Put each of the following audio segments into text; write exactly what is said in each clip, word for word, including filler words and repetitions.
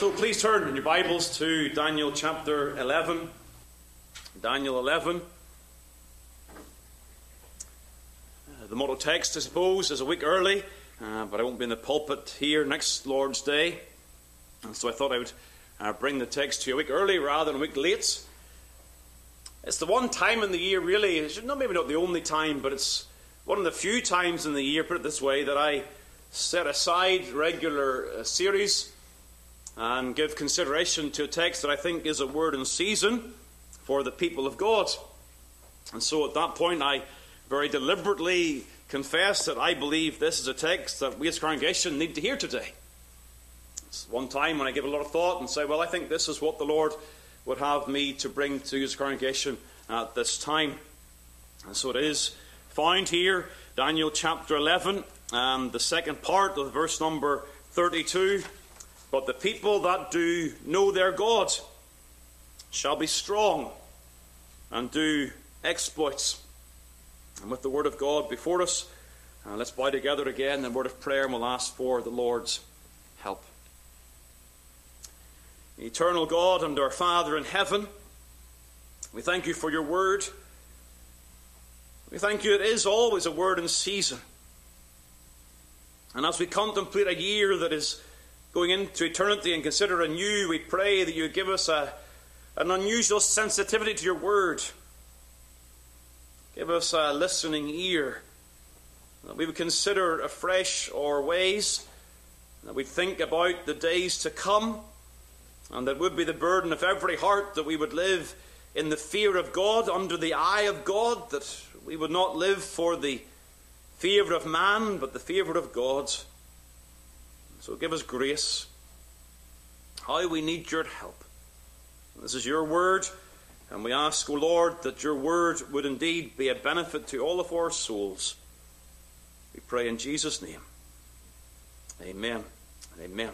So please turn in your Bibles to Daniel chapter eleven. Daniel eleven. Uh, the motto text, I suppose, is a week early, uh, but I won't be in the pulpit here next Lord's Day. And so I thought I would uh, bring the text to you a week early rather than a week late. It's the one time in the year, really, it's not maybe not the only time, but it's one of the few times in the year, put it this way, that I set aside regular uh, series and give consideration to a text that I think is a word in season for the people of God. And so at that point I very deliberately confess that I believe this is a text that we as a congregation need to hear today. It's one time when I give a lot of thought and say, well, I think this is what the Lord would have me to bring to his congregation at this time. And so it is found here, Daniel chapter eleven, and the second part of verse number thirty-two. But the people that do know their God shall be strong and do exploits. And with the word of God before us, uh, let's bow together again in a word of prayer, and we'll ask for the Lord's help. Eternal God and our Father in heaven, we thank you for your word. We thank you it is always a word in season. And as we contemplate a year that is going into eternity and consider anew, we pray that you give us a, an unusual sensitivity to your word. Give us a listening ear, that we would consider afresh our ways, that we'd think about the days to come, and that would be the burden of every heart that we would live in the fear of God, under the eye of God, that we would not live for the favour of man, but the favour of God. So give us grace. How we need your help. This is your word, and we ask, O Lord, that your word would indeed be a benefit to all of our souls. We pray in Jesus' name. Amen and amen.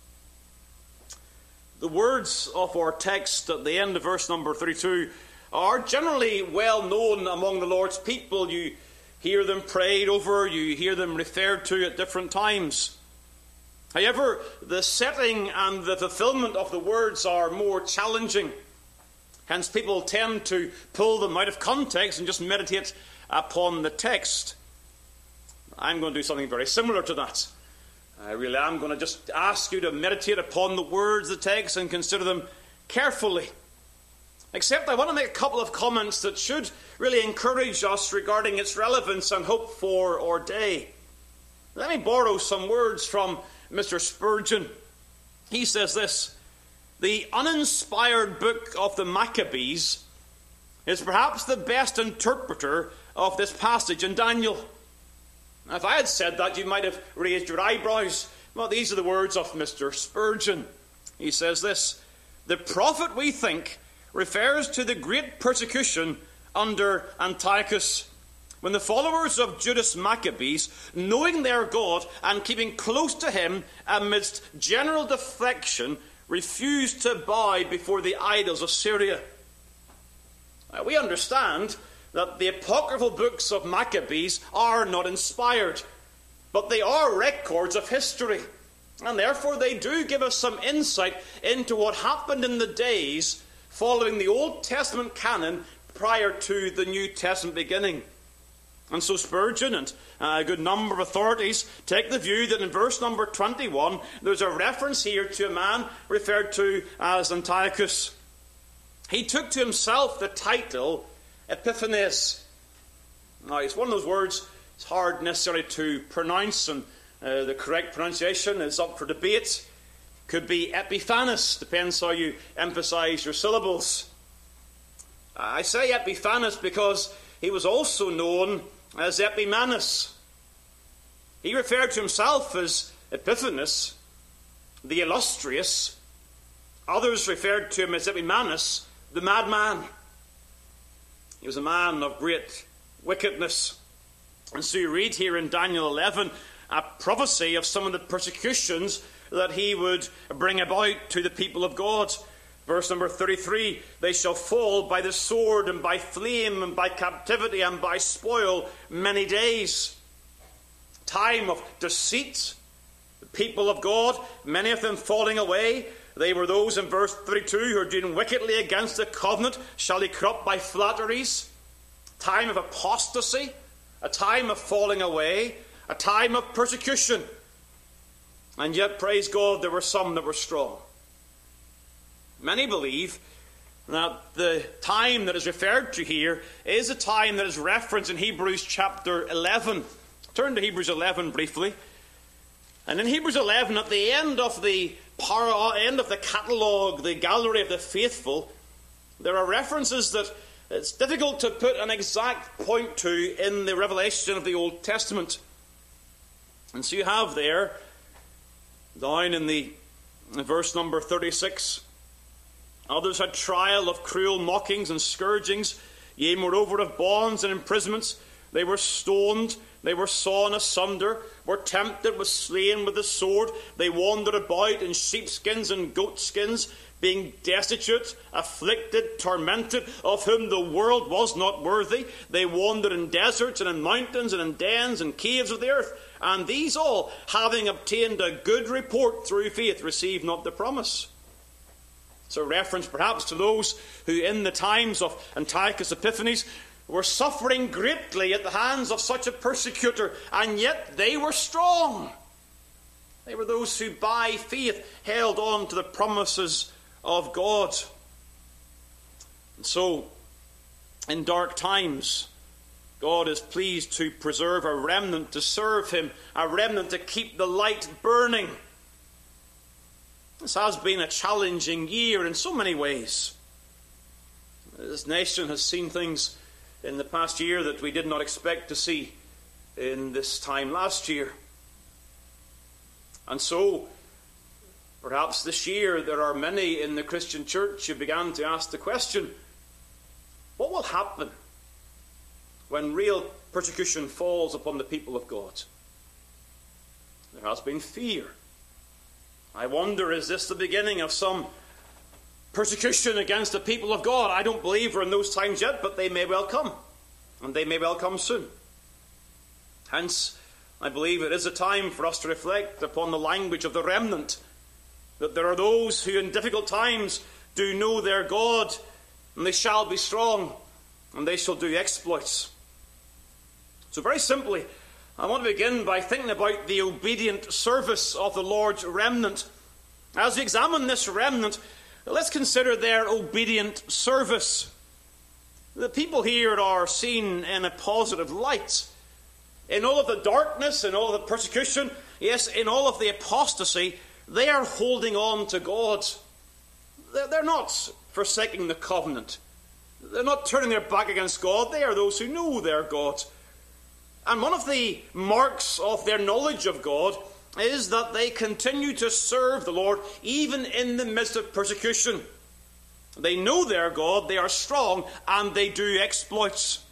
The words of our text at the end of verse number thirty-two are generally well known among the Lord's people. You hear them prayed over, you hear them referred to at different times. However, the setting and the fulfillment of the words are more challenging. Hence, people tend to pull them out of context and just meditate upon the text. I'm going to do something very similar to that. I really am going to just ask you to meditate upon the words of the text and consider them carefully. Except I want to make a couple of comments that should really encourage us regarding its relevance and hope for our day. Let me borrow some words from Mister Spurgeon. He says this: the uninspired book of the Maccabees is perhaps the best interpreter of this passage in Daniel. Now, if I had said that, you might have raised your eyebrows. Well, these are the words of Mister Spurgeon. He says this: the prophet, we think, refers to the great persecution under Antiochus, when the followers of Judas Maccabees, knowing their God and keeping close to him amidst general defection, refused to bow before the idols of Syria. Now, we understand that the apocryphal books of Maccabees are not inspired, but they are records of history, and therefore they do give us some insight into what happened in the days following the Old Testament canon prior to the New Testament beginning. And so Spurgeon and a good number of authorities take the view that in verse number twenty-one, there's a reference here to a man referred to as Antiochus. He took to himself the title Epiphanes. Now, it's one of those words it's hard necessarily to pronounce, and uh, the correct pronunciation is up for debate. Could be Epiphanes, depends how you emphasize your syllables. I say Epiphanes because he was also known as Epimanes. He referred to himself as Epiphanes, the illustrious. Others referred to him as Epimanes, the madman. He was a man of great wickedness. And so you read here in Daniel eleven a prophecy of some of the persecutions that he would bring about to the people of God. Verse number thirty-three, they shall fall by the sword and by flame and by captivity and by spoil many days. Time of deceit, The people of God, many of them falling away. They were those in verse thirty-two who are doing wickedly against the covenant. Shall he corrupt by flatteries? Time of apostasy, a time of falling away, a time of persecution. And yet, praise God, there were some that were strong. Many believe that the time that is referred to here is a time that is referenced in Hebrews chapter eleven. Turn to Hebrews eleven briefly. And in Hebrews eleven, at the end of the para, end of the catalogue, the gallery of the faithful, there are references that it's difficult to put an exact point to in the revelation of the Old Testament. And so you have there, down in the in verse number thirty-six, others had trial of cruel mockings and scourgings, yea, moreover of bonds and imprisonments. They were stoned, they were sawn asunder, were tempted, was slain with the sword. They wandered about in sheepskins and goatskins, being destitute, afflicted, tormented, of whom the world was not worthy. They wandered in deserts and in mountains and in dens and caves of the earth. And these all, having obtained a good report through faith, received not the promise. It's a reference perhaps to those who in the times of Antiochus Epiphanes were suffering greatly at the hands of such a persecutor, and yet they were strong. They were those who by faith held on to the promises of God. And so, in dark times, God is pleased to preserve a remnant to serve him, a remnant to keep the light burning. This has been a challenging year in so many ways. This nation has seen things in the past year that we did not expect to see in this time last year. And so, perhaps this year there are many in the Christian church who began to ask the question, what will happen when real persecution falls upon the people of God? There has been fear. I wonder, is this the beginning of some persecution against the people of God? I don't believe we're in those times yet, but they may well come. And they may well come soon. Hence, I believe it is a time for us to reflect upon the language of the remnant. That there are those who in difficult times do know their God, and they shall be strong, and they shall do exploits. So very simply, I want to begin by thinking about the obedient service of the Lord's remnant. As we examine this remnant, let's consider their obedient service. The people here are seen in a positive light. In all of the darkness, in all of the persecution, yes, in all of the apostasy, they are holding on to God. They're not forsaking the covenant. They're not turning their back against God. They are those who know their God. And one of the marks of their knowledge of God is that they continue to serve the Lord even in the midst of persecution. They know their God, they are strong, and they do exploits.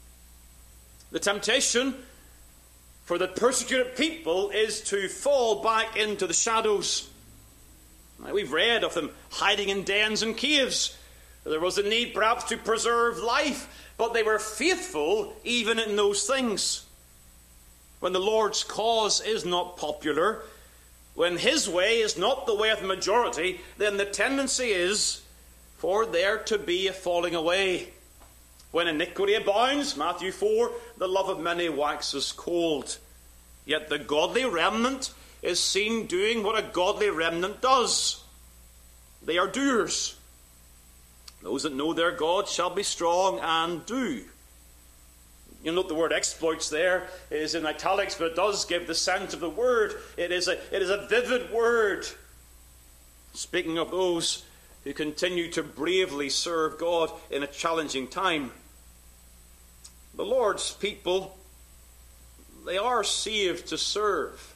The temptation for the persecuted people is to fall back into the shadows. Now, we've read of them hiding in dens and caves. There was a need perhaps to preserve life, but they were faithful even in those things. When the Lord's cause is not popular, when his way is not the way of the majority, then the tendency is for there to be a falling away. When iniquity abounds, Matthew four, the love of many waxes cold. Yet the godly remnant is seen doing what a godly remnant does. They are doers. Those that know their God shall be strong and do. You'll note the word exploits there is in italics, but it does give the sense of the word. It is a, it is a vivid word. Speaking of those who continue to bravely serve God in a challenging time. The Lord's people, they are saved to serve.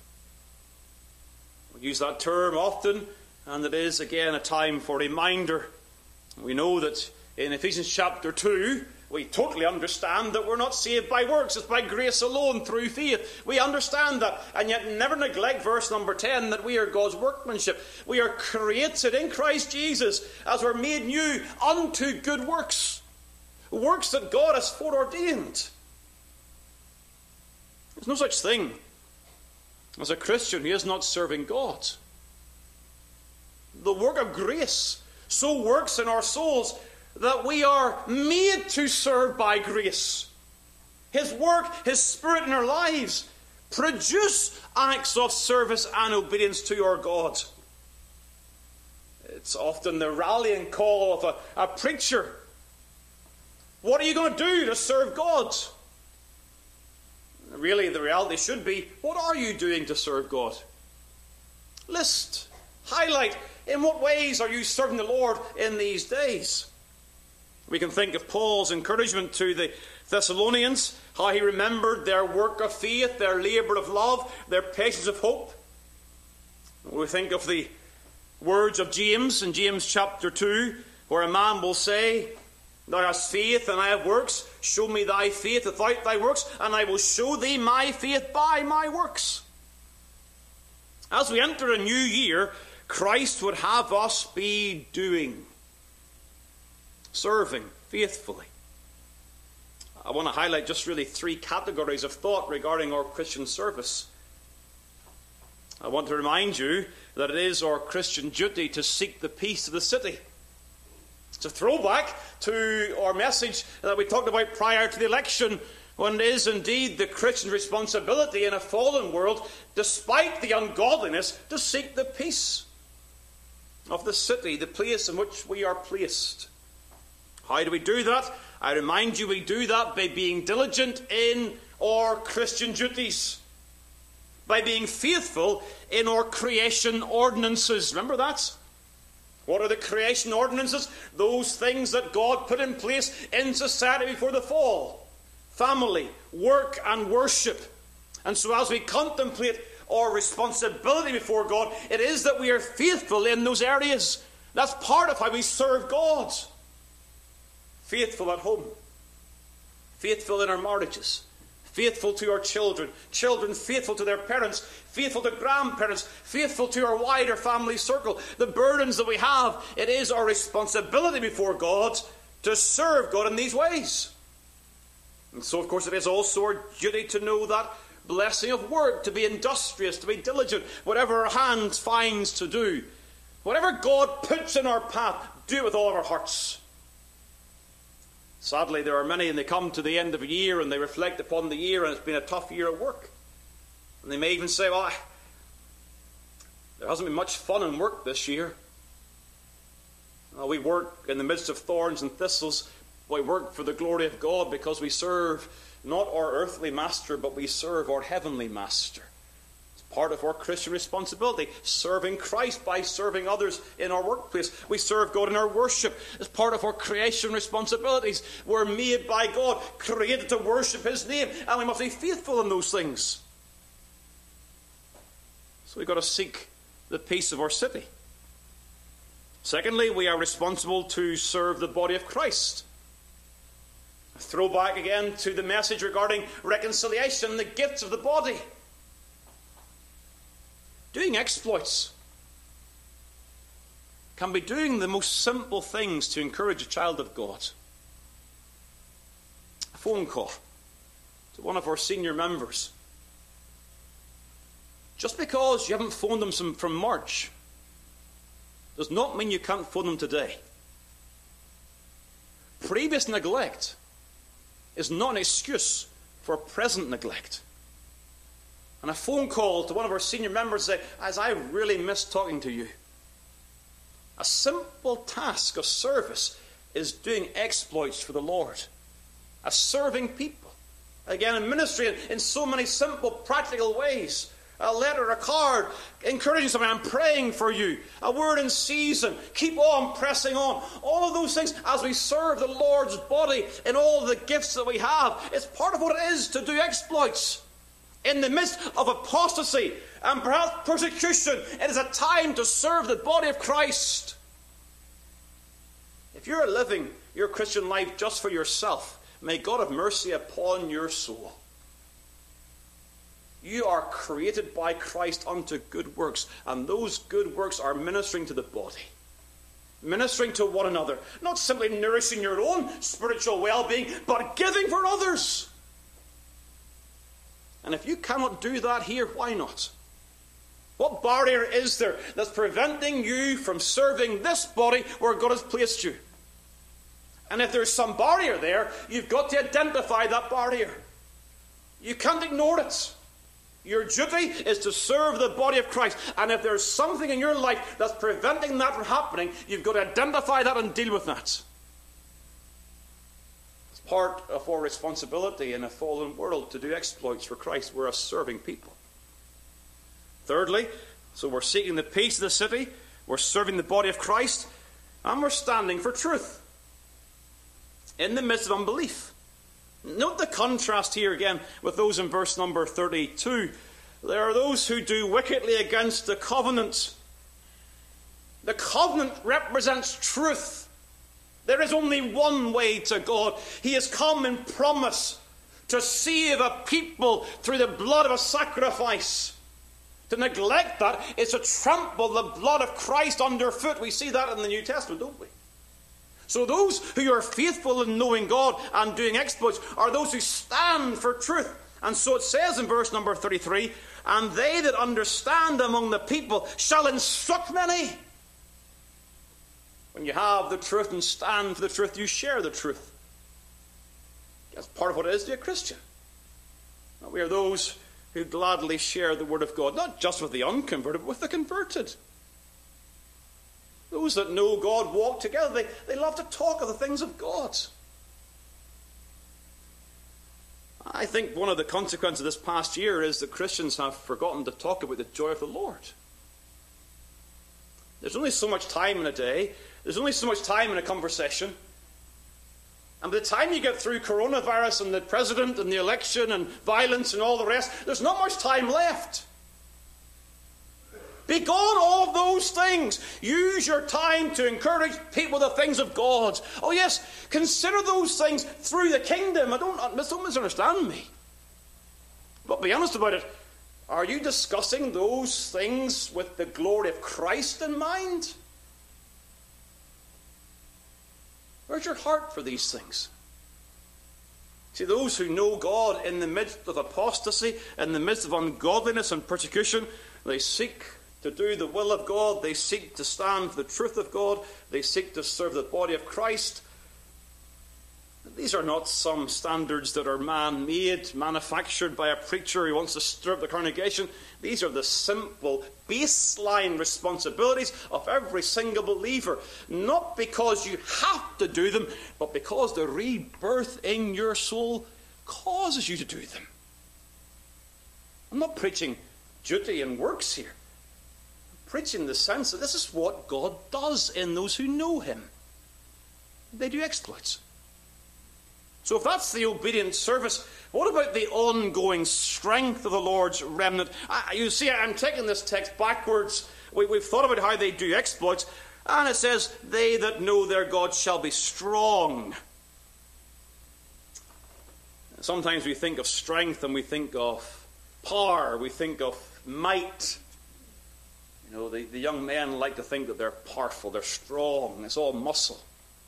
We use that term often, and it is again a time for reminder. We know that in Ephesians chapter two, we totally understand that we're not saved by works. It's by grace alone, through faith. We understand that, and yet never neglect verse number ten, that we are God's workmanship. We are created in Christ Jesus as we're made new unto good works. Works that God has foreordained. There's no such thing As a Christian, he is not serving God. The work of grace so works in our souls that we are made to serve by grace. His work, His Spirit in our lives produce acts of service and obedience to our God. It's often the rallying call of a, a preacher. What are you going to do to serve God? Really, the reality should be, what are you doing to serve God? List, highlight, in what ways are you serving the Lord in these days? We can think of Paul's encouragement to the Thessalonians, how he remembered their work of faith, their labour of love, their patience of hope. We think of the words of James in James chapter two, where a man will say, Thou hast faith, and I have works. Show me thy faith without thy works, and I will show thee my faith by my works. As we enter a new year, Christ would have us be doing, serving faithfully. I want to highlight just really three categories of thought regarding our Christian service. I want to remind you that it is our Christian duty to seek the peace of the city. It's a throwback to our message that we talked about prior to the election, when it is indeed the Christian responsibility in a fallen world, despite the ungodliness, to seek the peace of the city, the place in which we are placed. How do we do that? I remind you, we do that by being diligent in our Christian duties, by being faithful in our creation ordinances. Remember that? What are the creation ordinances? Those things that God put in place in society before the fall. Family, work, and worship. And so as we contemplate our responsibility before God, it is that we are faithful in those areas. That's part of how we serve God. Faithful at home. Faithful in our marriages. Faithful to our children. Children faithful to their parents. Faithful to grandparents. Faithful to our wider family circle. The burdens that we have, it is our responsibility before God to serve God in these ways. And so, of course, it is also our duty to know that blessing of work, to be industrious, to be diligent, whatever our hands finds to do. Whatever God puts in our path, do it with all of our hearts. Sadly, there are many, and they come to the end of a year and they reflect upon the year, and it's been a tough year at work. And they may even say, well, there hasn't been much fun in work this year. Well, we work in the midst of thorns and thistles. We work for the glory of God because we serve not our earthly master, but we serve our heavenly master. It's part of our Christian responsibility, serving Christ by serving others in our workplace. We serve God in our worship. It's part of our creation responsibilities. We're made by God, created to worship His name, and we must be faithful in those things. So we've got to seek the peace of our city. Secondly, we are responsible to serve the body of Christ. A throwback again to the message regarding reconciliation, the gifts of the body. Doing exploits can be doing the most simple things to encourage a child of God. A phone call to one of our senior members. Just because you haven't phoned them some, from March does not mean you can't phone them today. Previous neglect is not an excuse for present neglect. And a phone call to one of our senior members say, as I really miss talking to you. A simple task of service is doing exploits for the Lord. A serving people. Again, in ministry, in, in so many simple, practical ways. A letter, a card, encouraging someone, I'm praying for you. A word in season, keep on pressing on. All of those things as we serve the Lord's body in all of the gifts that we have. It's part of what it is to do exploits. In the midst of apostasy and perhaps persecution, it is a time to serve the body of Christ. If you're living your Christian life just for yourself, may God have mercy upon your soul. You are created by Christ unto good works, and those good works are ministering to the body. Ministering to one another. Not simply nourishing your own spiritual well-being, but giving for others. And if you cannot do that here, why not? What barrier is there that's preventing you from serving this body where God has placed you? And if there's some barrier there, you've got to identify that barrier. You can't ignore it. Your duty is to serve the body of Christ. And if there's something in your life that's preventing that from happening, you've got to identify that and deal with that. It's part of our responsibility in a fallen world to do exploits for Christ. We're a serving people. Thirdly, so we're seeking the peace of the city, we're serving the body of Christ, and we're standing for truth in the midst of unbelief. Note the contrast here again with those in verse number thirty-two. There are those who do wickedly against the covenant. The covenant represents truth. There is only one way to God. He has come in promise to save a people through the blood of a sacrifice. To neglect that is to trample the blood of Christ underfoot. We see that in the New Testament, don't we? So those who are faithful in knowing God and doing exploits are those who stand for truth. And so it says in verse number thirty-three, and they that understand among the people shall instruct many. When you have the truth and stand for the truth, you share the truth. That's part of what it is to be a Christian. Now, we are those who gladly share the word of God, not just with the unconverted, but with the converted. Those that know God walk together. They, they love to talk of the things of God. I think one of the consequences of this past year is that Christians have forgotten to talk about the joy of the Lord. There's only so much time in a day. There's only so much time in a conversation. And by the time you get through coronavirus and the president and the election and violence and all the rest, there's not much time left. Begone all those things. Use your time to encourage people the things of God. Oh yes, consider those things through the kingdom. I don't, don't misunderstand me. But be honest about it. Are you discussing those things with the glory of Christ in mind? Where's your heart for these things? See, those who know God in the midst of apostasy, in the midst of ungodliness and persecution, they seek to do the will of God. They seek to stand for the truth of God. They seek to serve the body of Christ. These are not some standards that are man-made, manufactured by a preacher who wants to stir up the congregation. These are the simple, baseline responsibilities of every single believer. Not because you have to do them, but because the rebirth in your soul causes you to do them. I'm not preaching duty and works here. I'm preaching in the sense that this is what God does in those who know him. They do exploits. So if that's the obedient service, what about the ongoing strength of the Lord's remnant? I, you see, I'm taking this text backwards. We, we've thought about how they do exploits, and it says, they that know their God shall be strong. Sometimes we think of strength and we think of power, we think of might. You know, the, the young men like to think that they're powerful, they're strong, it's all muscle.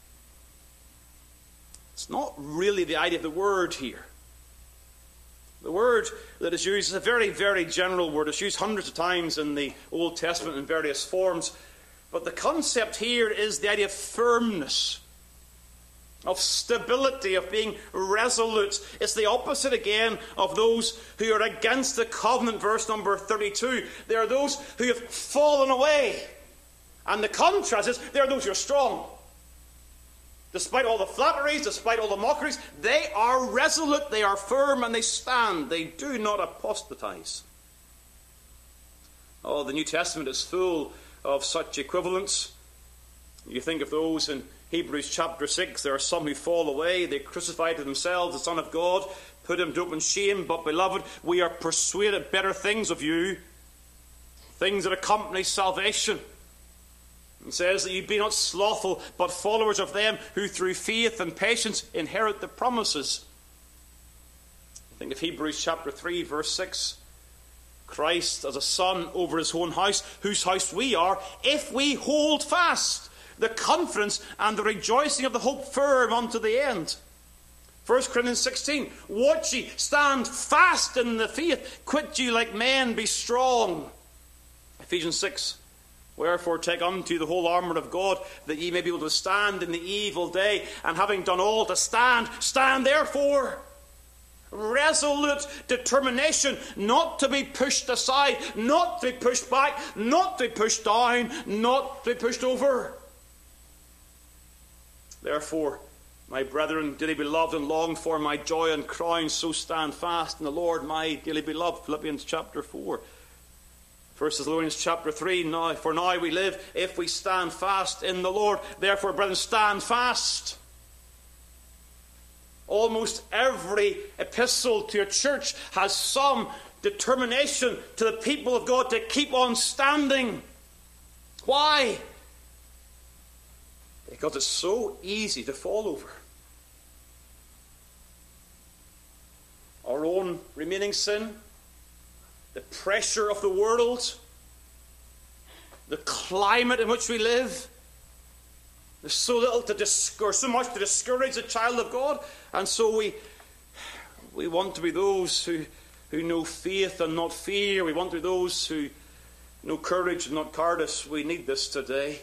It's not really the idea of the word here. The word that is used is a very, very general word. It's used hundreds of times in the Old Testament in various forms. But the concept here is the idea of firmness, of stability, of being resolute. It's the opposite again of those who are against the covenant, verse number thirty-two. They are those who have fallen away. And the contrast is, they are those who are strong. Despite all the flatteries, despite all the mockeries, they are resolute, they are firm, and they stand. They do not apostatize. Oh, the New Testament is full of such equivalents. You think of those in Hebrews chapter six. There are some who fall away. They crucify to themselves the Son of God, put him to open shame. But, beloved, we are persuaded better things of you, things that accompany salvation. It says that you be not slothful, but followers of them who through faith and patience inherit the promises. Think of Hebrews chapter three, verse six. Christ as a son over his own house, whose house we are, if we hold fast the confidence and the rejoicing of the hope firm unto the end. First Corinthians sixteen. Watch ye, stand fast in the faith, quit ye like men, be strong. Ephesians six, wherefore take unto you the whole armour of God, that ye may be able to stand in the evil day, and having done all to stand, stand therefore. Resolute determination not to be pushed aside, not to be pushed back, not to be pushed down, not to be pushed over. Therefore, my brethren, dearly beloved and longed for, my joy and crown, so stand fast in the Lord, my dearly beloved. Philippians chapter four. First Thessalonians chapter three, now, for now we live if we stand fast in the Lord. Therefore, brethren, stand fast. Almost every epistle to a church has some determination to the people of God to keep on standing. Why? Because it's so easy to fall over. Our own remaining sin, the pressure of the world, the climate in which we live. There's so little to discourage, so much to discourage a child of God, and so we we want to be those who, who know faith and not fear. We want to be those who know courage and not cowardice. We need this today.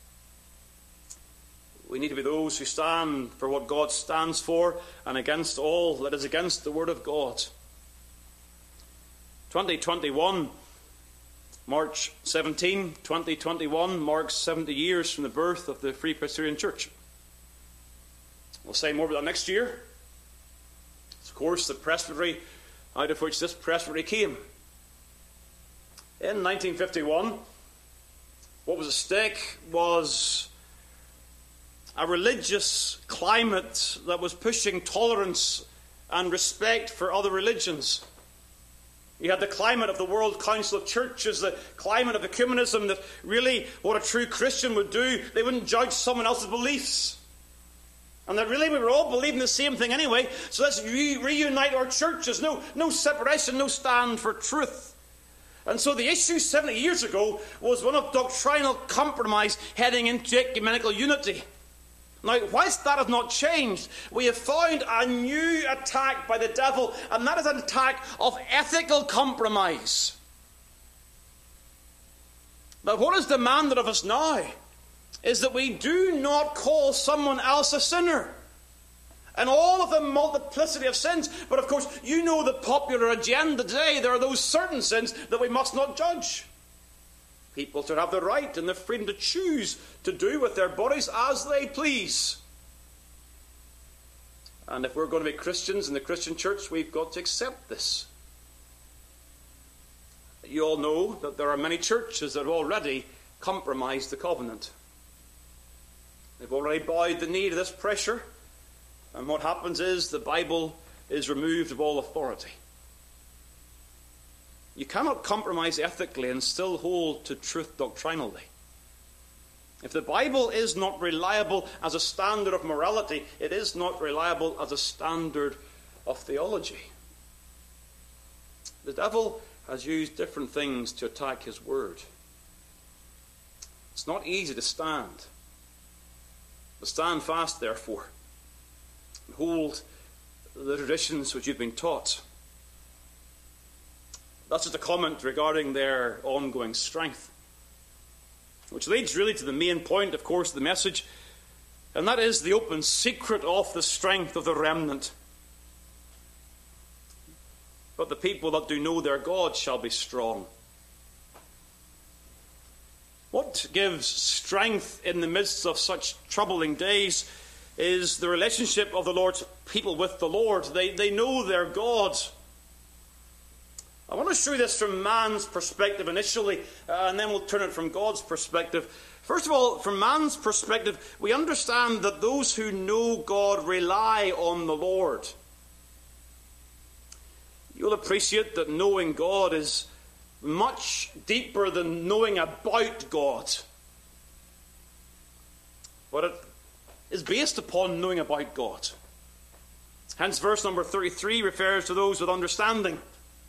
We need to be those who stand for what God stands for and against all that is against the Word of God. twenty twenty-one, March seventeenth, twenty twenty-one, marks seventy years from the birth of the Free Presbyterian Church. We'll say more about that next year. It's, of course, the presbytery out of which this presbytery came. In nineteen fifty-one, what was at stake was a religious climate that was pushing tolerance and respect for other religions. You had the climate of the World Council of Churches, the climate of ecumenism, that really what a true Christian would do, they wouldn't judge someone else's beliefs. And that really we were all believing the same thing anyway, so let's re- reunite our churches. No, no separation, no stand for truth. And so the issue seventy years ago was one of doctrinal compromise heading into ecumenical unity. Now, whilst that has not changed, we have found a new attack by the devil, and that is an attack of ethical compromise. But what is demanded of us now is that we do not call someone else a sinner. And all of the multiplicity of sins, but of course, you know the popular agenda today. There are those certain sins that we must not judge. People should have the right and the freedom to choose to do with their bodies as they please. And if we're going to be Christians in the Christian church, we've got to accept this. You all know that there are many churches that have already compromised the covenant. They've already bowed the knee to this pressure. And what happens is the Bible is removed of all authority. You cannot compromise ethically and still hold to truth doctrinally. If the Bible is not reliable as a standard of morality, it is not reliable as a standard of theology. The devil has used different things to attack his word. It's not easy to stand. But stand fast, therefore, and hold the traditions which you've been taught. That's just a comment regarding their ongoing strength. Which leads really to the main point, of course, of the message, and that is the open secret of the strength of the remnant. But the people that do know their God shall be strong. What gives strength in the midst of such troubling days is the relationship of the Lord's people with the Lord. They, they know their God. I want to show you this from man's perspective initially, uh, and then we'll turn it from God's perspective. First of all, from man's perspective, we understand that those who know God rely on the Lord. You'll appreciate that knowing God is much deeper than knowing about God. But it is based upon knowing about God. Hence, verse number thirty-three refers to those with understanding.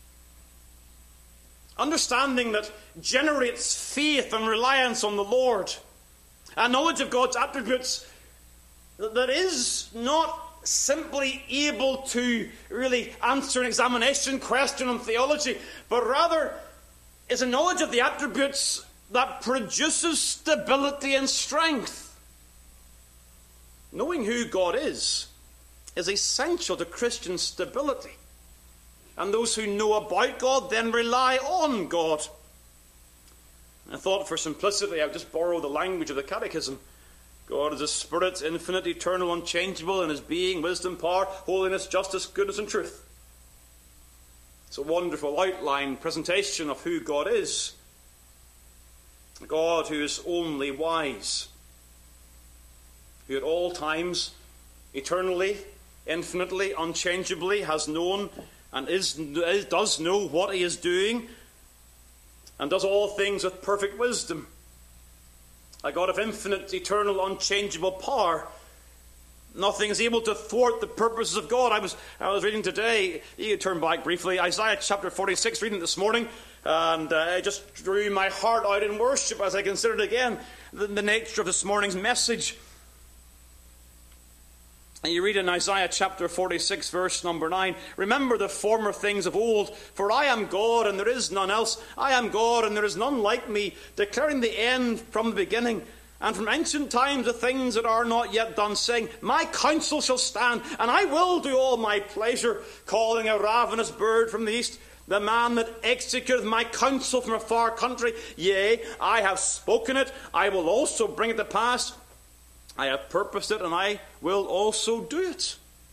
Understanding that generates faith and reliance on the Lord. A knowledge of God's attributes that is not simply able to really answer an examination question on theology, but rather is a knowledge of the attributes that produces stability and strength. Knowing who God is is essential to Christian stability. And those who know about God then rely on God. I thought for simplicity I would just borrow the language of the Catechism. God is a spirit, infinite, eternal, unchangeable in his being, wisdom, power, holiness, justice, goodness, and truth. It's a wonderful outline, presentation of who God is. A God who is only wise, who at all times, eternally, infinitely, unchangeably has known and is, does know what he is doing, and does all things with perfect wisdom. A God of infinite, eternal, unchangeable power. Nothing is able to thwart the purposes of God. I was I was reading today, you can turn back briefly, Isaiah chapter forty-six, reading it this morning, and uh, it just drew my heart out in worship as I considered again the, the nature of this morning's message. And you read in Isaiah chapter forty-six, verse number nine, remember the former things of old, for I am God and there is none else. I am God and there is none like me, declaring the end from the beginning, and from ancient times the things that are not yet done, saying, my counsel shall stand, and I will do all my pleasure, calling a ravenous bird from the east, the man that executeth my counsel from a far country. Yea, I have spoken it, I will also bring it to pass. I have purposed it, and I will also do it.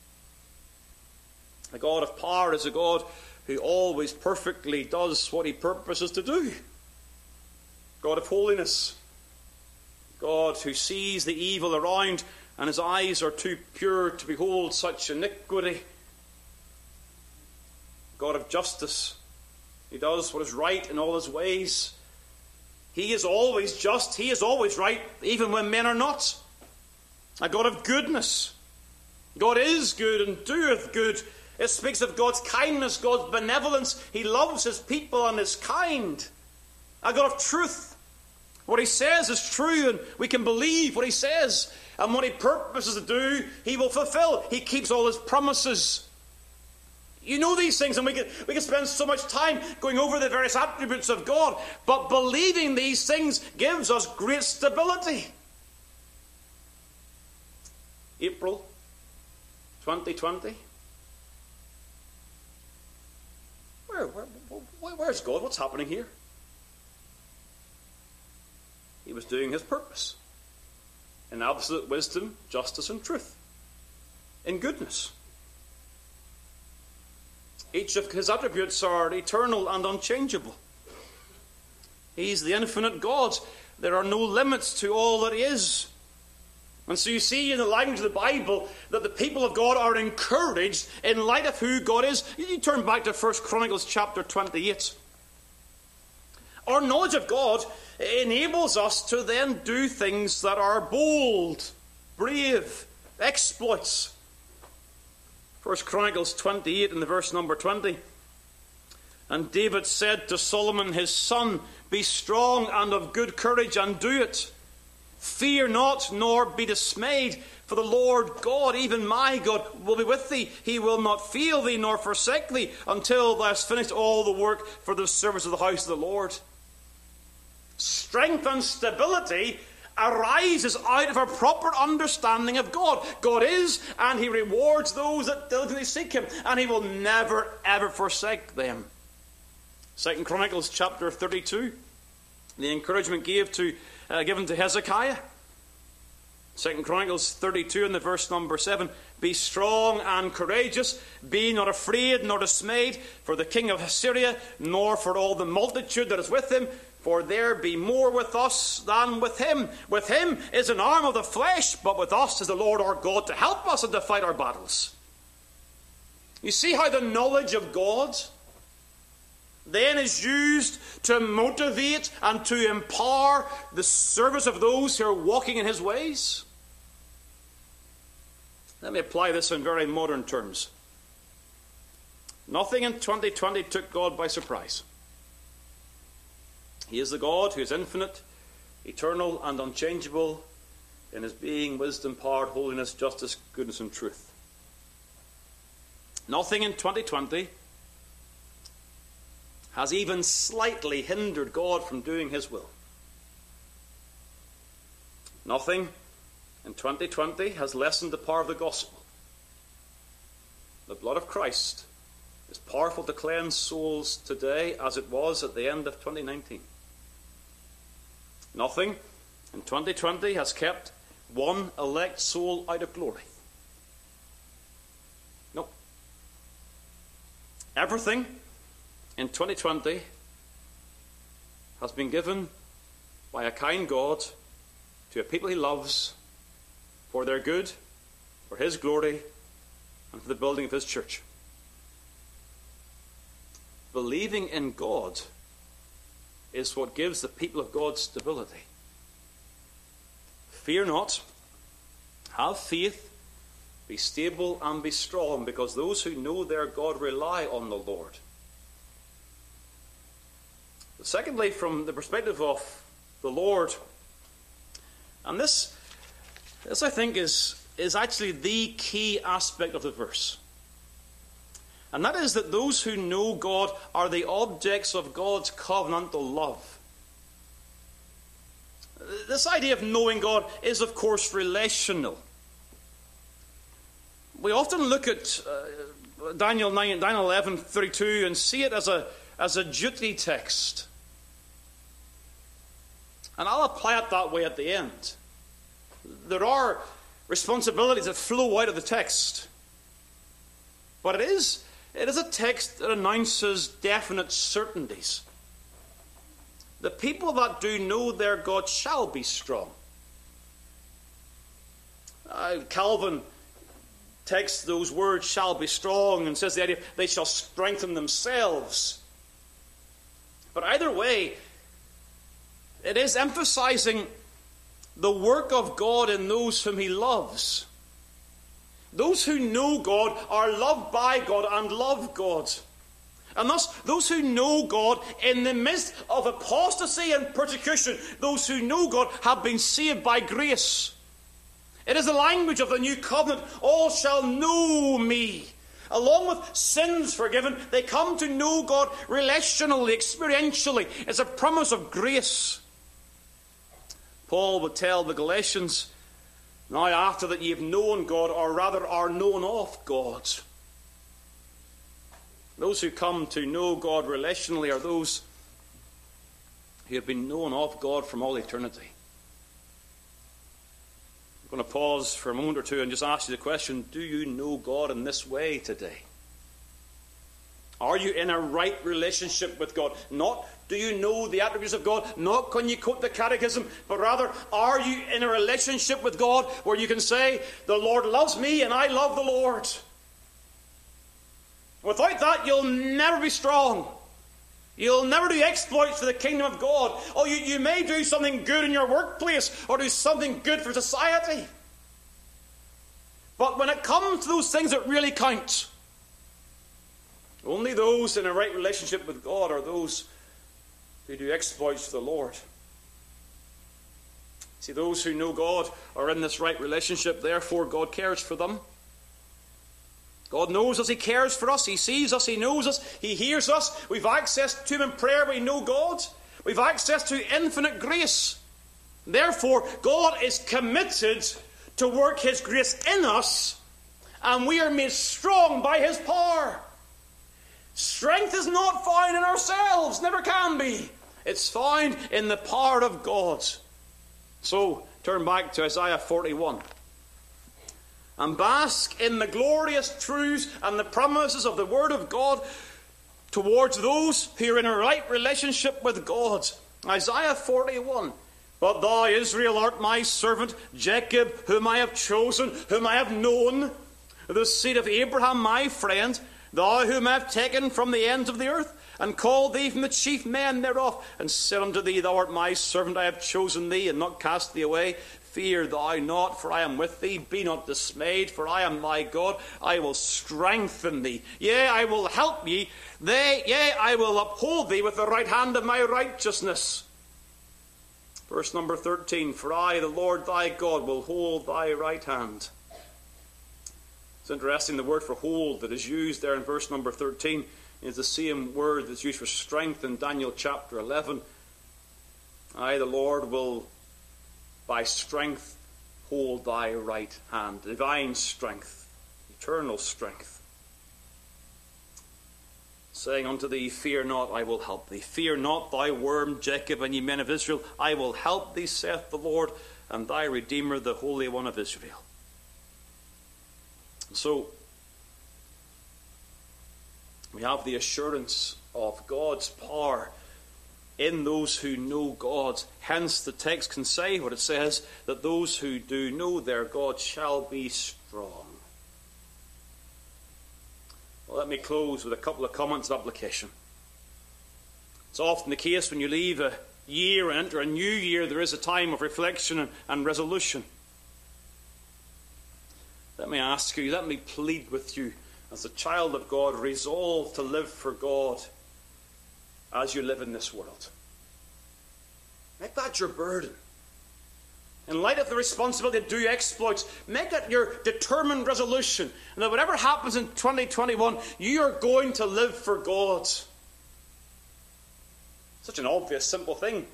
The God of power is a God who always perfectly does what he purposes to do. God of holiness. God who sees the evil around, and his eyes are too pure to behold such iniquity. God of justice. He does what is right in all his ways. He is always just. He is always right, even when men are not. A God of goodness. God is good and doeth good. It speaks of God's kindness, God's benevolence. He loves his people and is kind. A God of truth. What he says is true, and we can believe what he says. And what he purposes to do, he will fulfill. He keeps all his promises. You know these things, and we can, we can spend so much time going over the various attributes of God. But believing these things gives us great stability. April twenty twenty. Where, where, where, where's God? What's happening here? He was doing his purpose in absolute wisdom, justice, and truth, in goodness. Each of his attributes are eternal and unchangeable. He's the infinite God. There are no limits to all that he is. And so you see in the language of the Bible that the people of God are encouraged in light of who God is. You turn back to First Chronicles chapter twenty-eight. Our knowledge of God enables us to then do things that are bold, brave, exploits. First Chronicles twenty-eight in the verse number twenty. And David said to Solomon his son, be strong and of good courage, and do it. Fear not, nor be dismayed, for the Lord God, even my God, will be with thee. He will not fail thee, nor forsake thee, until thou hast finished all the work for the service of the house of the Lord. Strength and stability arises out of a proper understanding of God. God is, and he rewards those that diligently seek him, and he will never, ever forsake them. Second Chronicles chapter thirty-two, the encouragement gave to, uh, given to Hezekiah. Second Chronicles thirty-two in the verse number seven. Be strong and courageous, be not afraid nor dismayed for the king of Assyria, nor for all the multitude that is with him. For there be more with us than with him. With him is an arm of the flesh, but with us is the Lord our God to help us and to fight our battles. You see how the knowledge of God then is used to motivate and to empower the service of those who are walking in his ways? Let me apply this in very modern terms. Nothing in twenty twenty took God by surprise. He is the God who is infinite, eternal, and unchangeable in his being, wisdom, power, holiness, justice, goodness, and truth. Nothing in twenty twenty has even slightly hindered God from doing his will. Nothing in twenty twenty has lessened the power of the gospel. The blood of Christ is powerful to cleanse souls today as it was at the end of twenty nineteen. Nothing in twenty twenty has kept one elect soul out of glory. No. Everything in twenty twenty has been given by a kind God to a people he loves for their good, for his glory, and for the building of his church. Believing in God is what gives the people of God stability. Fear not, have faith, be stable and be strong, because those who know their God rely on the Lord. But secondly, from the perspective of the Lord, and this, this I think is, is actually the key aspect of the verse. And that is that those who know God are the objects of God's covenantal love. This idea of knowing God is, of course, relational. We often look at uh, Daniel nine, Daniel eleven thirty-two and see it as a, as a duty text. And I'll apply it that way at the end. There are responsibilities that flow out of the text. But it is, it is a text that announces definite certainties. The people that do know their God shall be strong. Uh, Calvin takes those words, shall be strong, and says the idea they shall strengthen themselves. But either way, it is emphasizing the work of God in those whom he loves. Those who know God are loved by God and love God. And thus, those who know God in the midst of apostasy and persecution, those who know God have been saved by grace. It is the language of the new covenant. All shall know me. Along with sins forgiven, they come to know God relationally, experientially. It's a promise of grace. Paul would tell the Galatians, now after that ye have known God, or rather are known of God. Those who come to know God relationally are those who have been known of God from all eternity. I'm going to pause for a moment or two and just ask you the question, do you know God in this way today? Are you in a right relationship with God? Not do you know the attributes of God, not can you quote the catechism, but rather are you in a relationship with God where you can say, the Lord loves me and I love the Lord. Without that, you'll never be strong. You'll never do exploits for the kingdom of God. Oh, you, you may do something good in your workplace or do something good for society. But when it comes to those things that really count, only those in a right relationship with God are those who do exploits for the Lord. See, those who know God are in this right relationship, therefore God cares for them. God knows us, he cares for us, he sees us, he knows us, he hears us. We've access to him in prayer, we know God. We've access to infinite grace. Therefore, God is committed to work his grace in us, and we are made strong by his power. Strength is not found in ourselves, never can be. It's found in the power of God. So, turn back to Isaiah forty-one. And bask in the glorious truths and the promises of the Word of God towards those who are in a right relationship with God. Isaiah forty-one. But thou, Israel, art my servant, Jacob, whom I have chosen, whom I have known, the seed of Abraham, my friend, thou whom I have taken from the ends of the earth, and called thee from the chief men thereof, and said unto thee, thou art my servant, I have chosen thee, and not cast thee away. Fear thou not, for I am with thee. Be not dismayed, for I am thy God. I will strengthen thee. Yea, I will help thee. They, yea, I will uphold thee with the right hand of my righteousness. Verse number thirteen. For I, the Lord thy God, will hold thy right hand. It's interesting, the word for hold that is used there in verse number thirteen is the same word that's used for strength in Daniel chapter eleven. I, the Lord, will by strength hold thy right hand. Divine strength, eternal strength. Saying unto thee, fear not, I will help thee. Fear not, thou worm, Jacob, and ye men of Israel. I will help thee, saith the Lord, and thy Redeemer, the Holy One of Israel. So, we have the assurance of God's power in those who know God. Hence the text can say what it says, that those who do know their God shall be strong. Well, let me close with a couple of comments of application. It's often the case when you leave a year and enter a new year, there is a time of reflection and, and resolution. Let me ask you, let me plead with you, as a child of God, resolve to live for God as you live in this world. Make that your burden. In light of the responsibility to do exploits, make it your determined resolution. And that whatever happens in twenty twenty-one, you are going to live for God. Such an obvious, simple thing.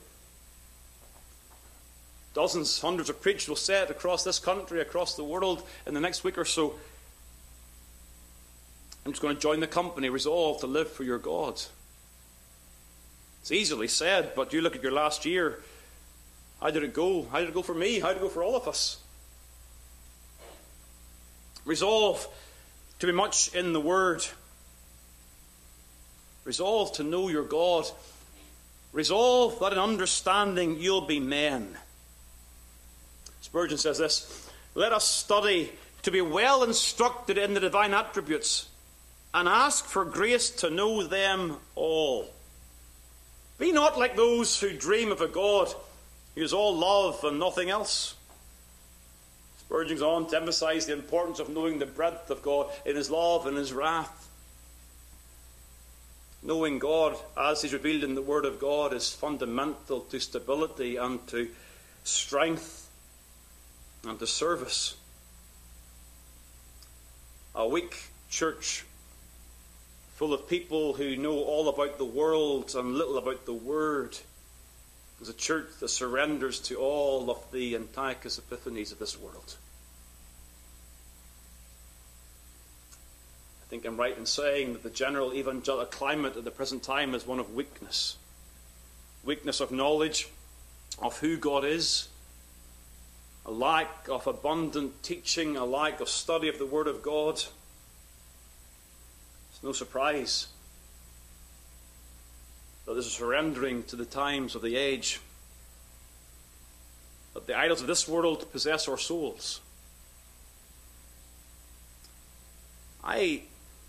Dozens, hundreds of preachers will say it across this country, across the world in the next week or so. I'm just going to join the company, resolve to live for your God. It's easily said, but you look at your last year. How did it go? How did it go for me? How did it go for all of us? Resolve to be much in the Word. Resolve to know your God. Resolve that in understanding you'll be men. Spurgeon says this, let us study to be well instructed in the divine attributes and ask for grace to know them all. Be not like those who dream of a God who is all love and nothing else. Spurgeon goes on to emphasize the importance of knowing the breadth of God in his love and his wrath. Knowing God as he's revealed in the Word of God is fundamental to stability and to strength and to service. A weak church full of people who know all about the world and little about the Word is a church that surrenders to all of the Antiochus Epiphanes of this world. I think I'm right in saying that the general evangelical climate at the present time is one of weakness. Weakness of knowledge of who God is, a lack of abundant teaching, a lack of study of the Word of God. It's no surprise that this is surrendering to the times of the age, that the idols of this world possess our souls. I,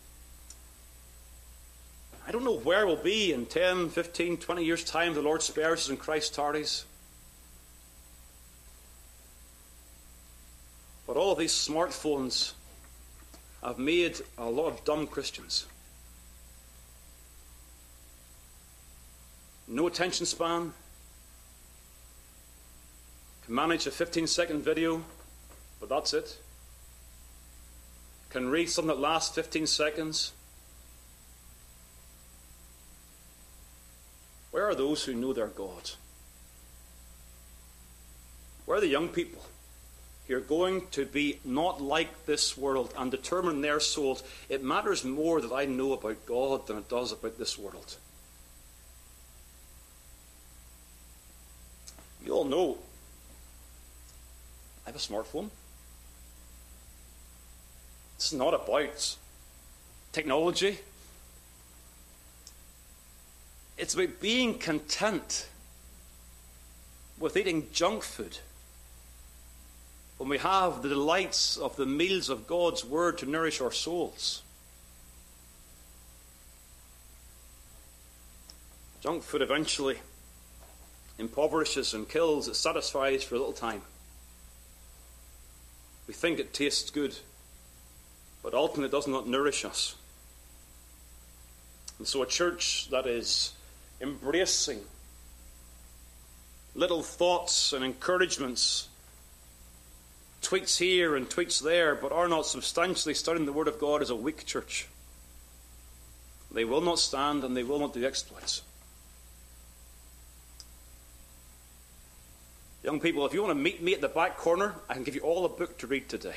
I don't know where we'll be in ten, fifteen, twenty years' time, the Lord spares us and Christ tarries. But all of these smartphones have made a lot of dumb Christians. No attention span. Can manage a fifteen second video, but that's it. Can read something that lasts fifteen seconds. Where are those who know their God? Where are the young people who are going to be not like this world and determine their souls? It matters more that I know about God than it does about this world. You all know I have a smartphone. It's not about technology. It's about being content with eating junk food when we have the delights of the meals of God's Word to nourish our souls. Junk food eventually impoverishes and kills. It satisfies for a little time. We think it tastes good, but ultimately it does not nourish us. And so a church that is embracing little thoughts and encouragements, tweets here and tweets there, but are not substantially studying the Word of God, is a weak church. They will not stand and they will not do exploits. Young people, if you want to meet me at the back corner, I can give you all a book to read today.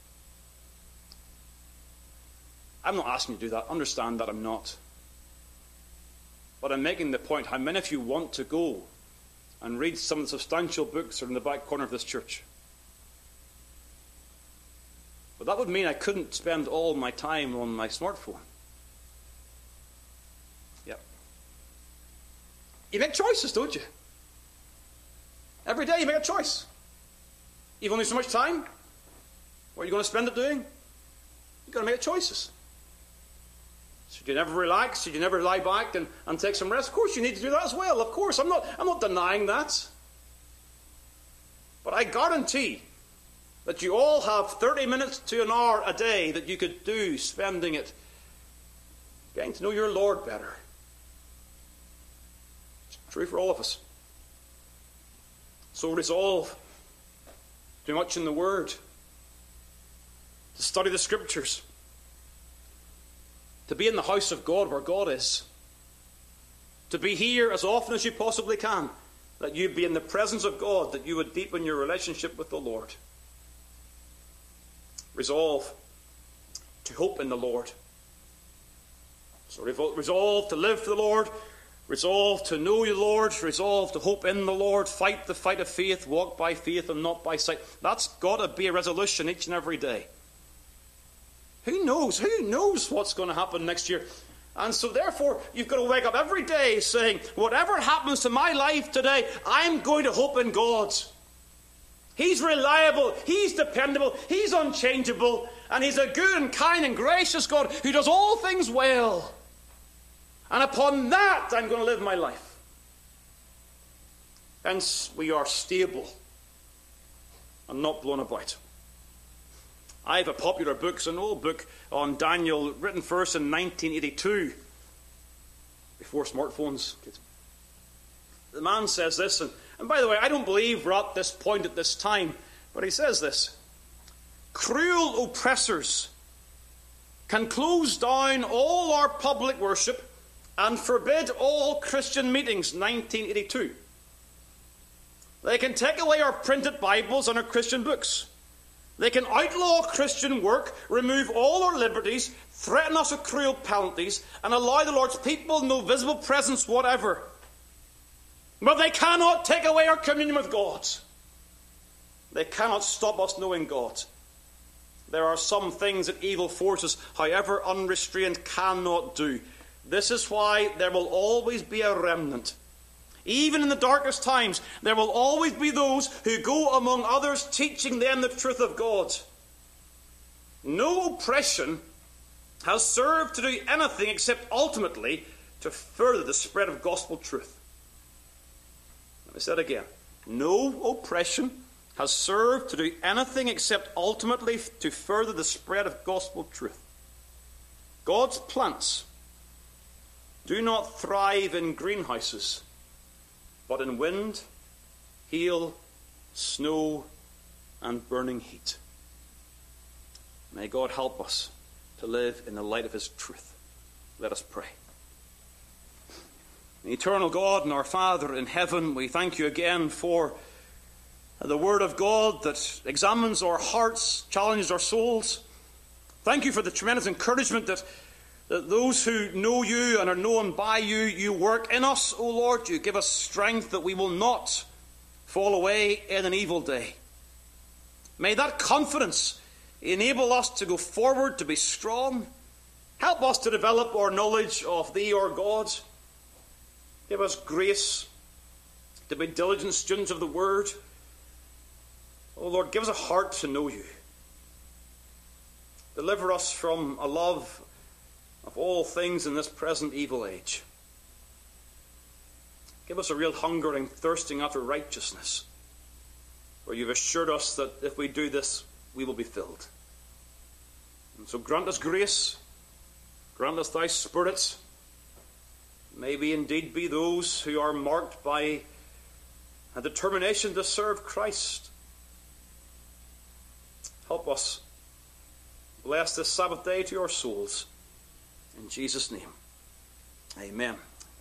I'm not asking you to do that. Understand that I'm not. But I'm making the point, how many of you want to go and read some of the substantial books that are in the back corner of this church? But that would mean I couldn't spend all my time on my smartphone. Yep. You make choices, don't you? Every day you make a choice. You've only so much time. What are you going to spend it doing? You've got to make choices. Should you never relax? Should you never lie back and, and take some rest? Of course you need to do that as well. Of course, I'm not, I'm not denying that. But I guarantee that you all have thirty minutes to an hour a day that you could do spending it getting to know your Lord better. It's true for all of us. So resolve to do much in the Word, to study the Scriptures, to be in the house of God where God is, to be here as often as you possibly can, that you be in the presence of God, that you would deepen your relationship with the Lord. Resolve to hope in the Lord. So resolve to live for the Lord, resolve to know the Lord, resolve to hope in the Lord, fight the fight of faith, walk by faith and not by sight. That's got to be a resolution each and every day. Who knows? Who knows what's going to happen next year? And so therefore, you've got to wake up every day saying, whatever happens to my life today, I'm going to hope in God. He's reliable, He's dependable, He's unchangeable, and He's a good and kind and gracious God who does all things well. And upon that, I'm going to live my life. Hence, we are stable and not blown about. I have a popular book, it's an old book on Daniel, written first in nineteen eighty-two, before smartphones. The man says this, and, and by the way, I don't believe we're at this point at this time, but he says this: cruel oppressors can close down all our public worship and forbid all Christian meetings, nineteen eighty-two. They can take away our printed Bibles and our Christian books. They can outlaw Christian work, remove all our liberties, threaten us with cruel penalties, and allow the Lord's people no visible presence whatever. But they cannot take away our communion with God. They cannot stop us knowing God. There are some things that evil forces, however unrestrained, cannot do. This is why there will always be a remnant. Even in the darkest times, there will always be those who go among others teaching them the truth of God. No oppression has served to do anything except ultimately to further the spread of gospel truth. Let me say it again. No oppression has served to do anything except ultimately to further the spread of gospel truth. God's plants do not thrive in greenhouses, but in wind, hail, snow, and burning heat. May God help us to live in the light of His truth. Let us pray. Eternal God and our Father in heaven, we thank you again for the Word of God that examines our hearts, challenges our souls. Thank you for the tremendous encouragement that That those who know you and are known by you, you work in us, O Lord. You give us strength that we will not fall away in an evil day. May that confidence enable us to go forward, to be strong. Help us to develop our knowledge of Thee, our God. Give us grace to be diligent students of the Word. O Lord, give us a heart to know you. Deliver us from a love of all things in this present evil age. Give us a real hunger and thirsting after righteousness, for you've assured us that if we do this, we will be filled. And so grant us grace, grant us thy Spirit. May we indeed be those who are marked by a determination to serve Christ. Help us. Bless this Sabbath day to our souls. In Jesus' name, Amen.